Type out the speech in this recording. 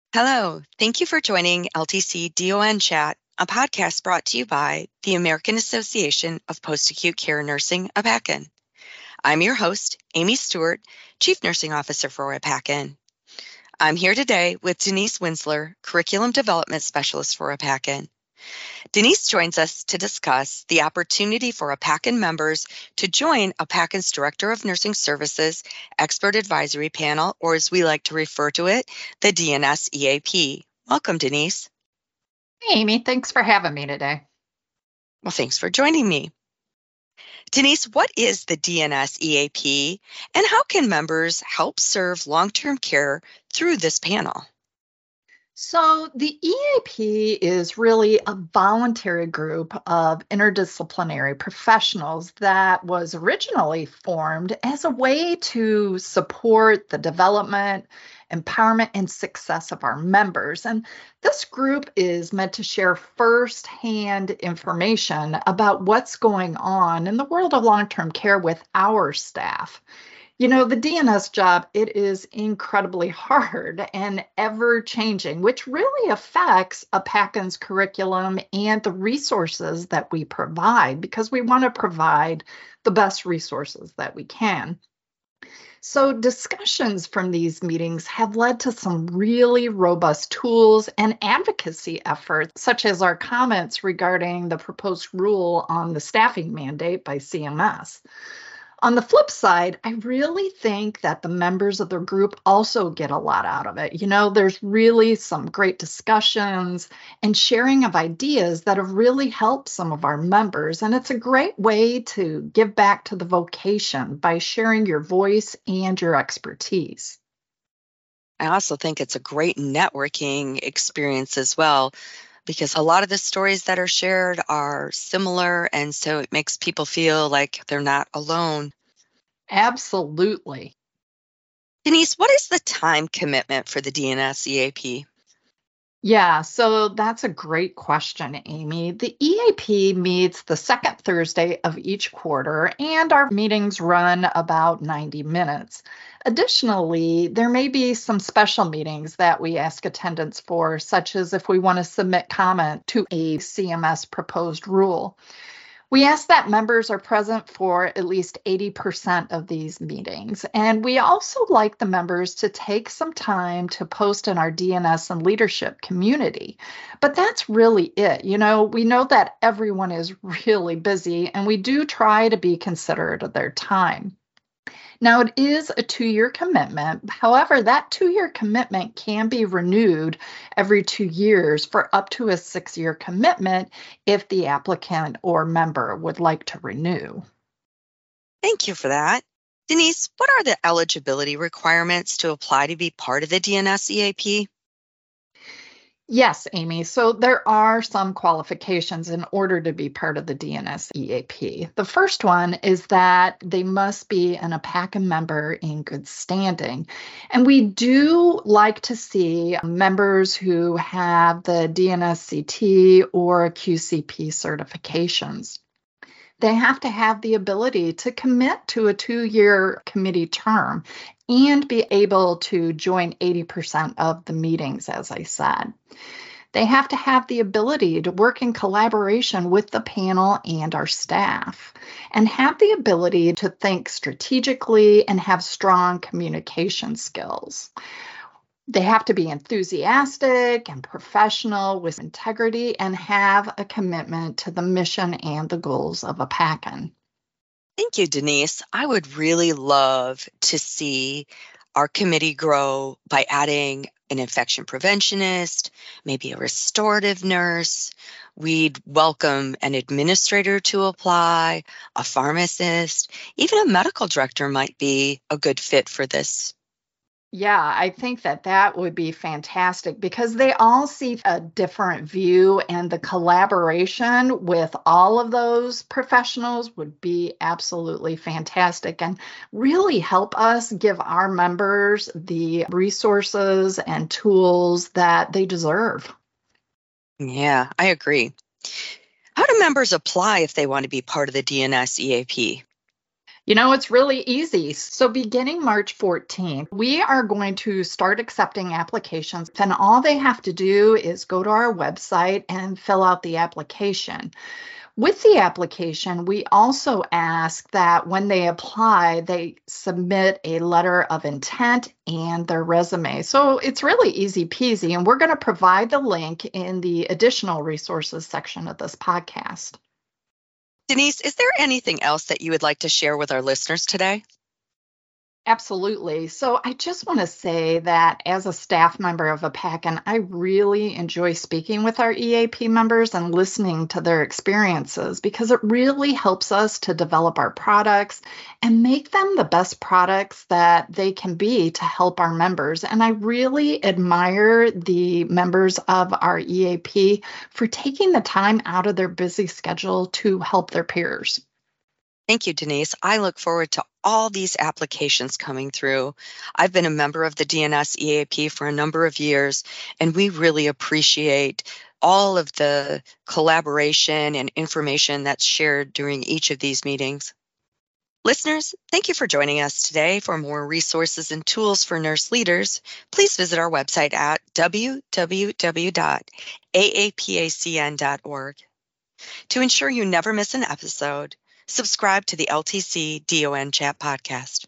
Hello, thank you for joining LTC DON Chat, a podcast brought to you by the American Association of Post-Acute Care Nursing, APACN. I'm your host, Amy Stewart, Chief Nursing Officer for APACN. I'm here today with Denise Winsler, Curriculum Development Specialist for APACN. Denise joins us to discuss the opportunity for APACN members to join APACN's Director of Nursing Services Expert Advisory Panel, or as we like to refer to it, the DNS EAP. Welcome, Denise. Hey, Amy, thanks for having me today. Well, thanks for joining me. Denise, what is the DNS EAP, and how can members help serve long-term care through this panel? So, the EAP is really a voluntary group of interdisciplinary professionals that was originally formed as a way to support the development, empowerment, and success of our members. And this group is meant to share firsthand information about what's going on in the world of long-term care with our staff. The DNS job, it is incredibly hard and ever changing, which really affects APACN's curriculum and the resources that we provide because we want to provide the best resources that we can. So discussions from these meetings have led to some really robust tools and advocacy efforts, such as our comments regarding the proposed rule on the staffing mandate by CMS. On the flip side, I really think that the members of the group also get a lot out of it. There's really some great discussions and sharing of ideas that have really helped some of our members. And it's a great way to give back to the vocation by sharing your voice and your expertise. I also think it's a great networking experience as well, because a lot of the stories that are shared are similar, and so it makes people feel like they're not alone. Absolutely. Denise, what is the time commitment for the DNS EAP? Yeah, so that's a great question, Amy. The EAP meets the second Thursday of each quarter, and our meetings run about 90 minutes. Additionally, there may be some special meetings that we ask attendance for, such as if we want to submit comment to a CMS proposed rule. We ask that members are present for at least 80% of these meetings. And we also like the members to take some time to post in our DNS and leadership community. But that's really it. We know that everyone is really busy, and we do try to be considerate of their time. Now, it is a 2-year commitment. However, that 2-year commitment can be renewed every 2 years for up to a 6-year commitment if the applicant or member would like to renew. Thank you for that. Denise, what are the eligibility requirements to apply to be part of the DNS EAP? Yes, Amy. So there are some qualifications in order to be part of the DNS EAP. The first one is that they must be an APACN member in good standing. And we do like to see members who have the DNSCT or QCP certifications. They have to have the ability to commit to a 2-year committee term and be able to join 80% of the meetings, as I said. They have to have the ability to work in collaboration with the panel and our staff, and have the ability to think strategically and have strong communication skills. They have to be enthusiastic and professional with integrity and have a commitment to the mission and the goals of APACN. Thank you, Denise. I would really love to see our committee grow by adding an infection preventionist, maybe a restorative nurse. We'd welcome an administrator to apply, a pharmacist, even a medical director might be a good fit for this. Yeah, I think that would be fantastic because they all see a different view, and the collaboration with all of those professionals would be absolutely fantastic and really help us give our members the resources and tools that they deserve. Yeah, I agree. How do members apply if they want to be part of the DNS EAP? It's really easy. So beginning March 14th, we are going to start accepting applications, and all they have to do is go to our website and fill out the application. With the application, we also ask that when they apply, they submit a letter of intent and their resume. So it's really easy peasy, and we're going to provide the link in the additional resources section of this podcast. Denise, is there anything else that you would like to share with our listeners today? Absolutely. So I just want to say that as a staff member of APACN, I really enjoy speaking with our EAP members and listening to their experiences because it really helps us to develop our products and make them the best products that they can be to help our members. And I really admire the members of our EAP for taking the time out of their busy schedule to help their peers. Thank you, Denise. I look forward to all these applications coming through. I've been a member of the DNS EAP for a number of years, and we really appreciate all of the collaboration and information that's shared during each of these meetings. Listeners, thank you for joining us today. For more resources and tools for nurse leaders, please visit our website at www.aapacn.org. To ensure you never miss an episode, subscribe to the LTC DON Chat podcast.